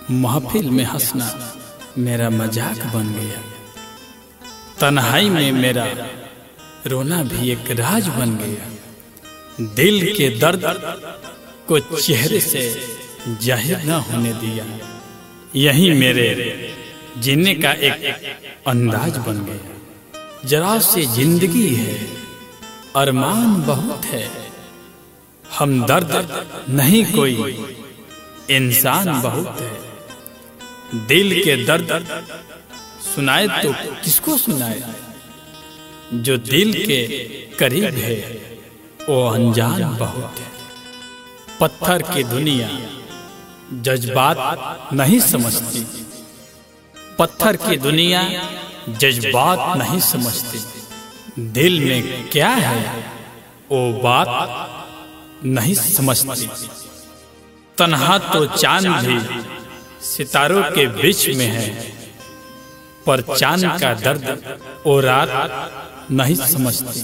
महफिल में हंसना मेरा मजाक बन गया। तन्हाई में मेरा रोना भी एक राज बन गया। दिल के दर्द को चेहरे से जाहिर न होने दिया। यही मेरे जीने का एक अंदाज बन गया। जरा सी जिंदगी है, अरमान बहुत है, हम दर्द नहीं कोई इंसान बहुत है। दिल के दर्द सुनाए तो किसको सुनाए, जो दिल के करीब है वो अनजान बहुत है। पत्थर की दुनिया जज्बात नहीं समझती, पत्थर की दुनिया जज्बात नहीं समझती। दिल में क्या है वो बात नहीं समझती। तन्हा तो चांद भी सितारों के बीच में है, पर चांद का दर्द वो रात नहीं समझती।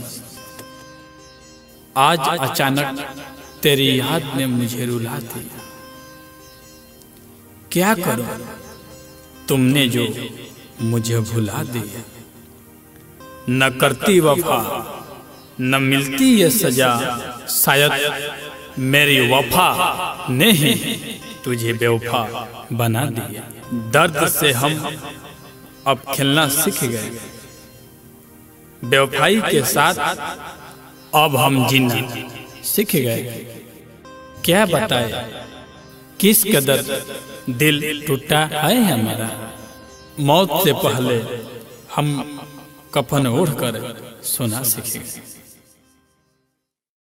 आज अचानक तेरी याद ने मुझे रुला दिया। क्या करूं तुमने जो मुझे भुला दिया। न करती वफा न मिलती ये सजा, शायद मेरी वफा ने ही तुझे बेवफा बना दिया। दर्द से हम अब खेलना सीख गए, बेवफाई के साथ अब हम जीना सीख गए। क्या बताए किस कदर दिल टूटा है हमारा। मौत से पहले हम कफन ओढ़ कर सोना सीख गए।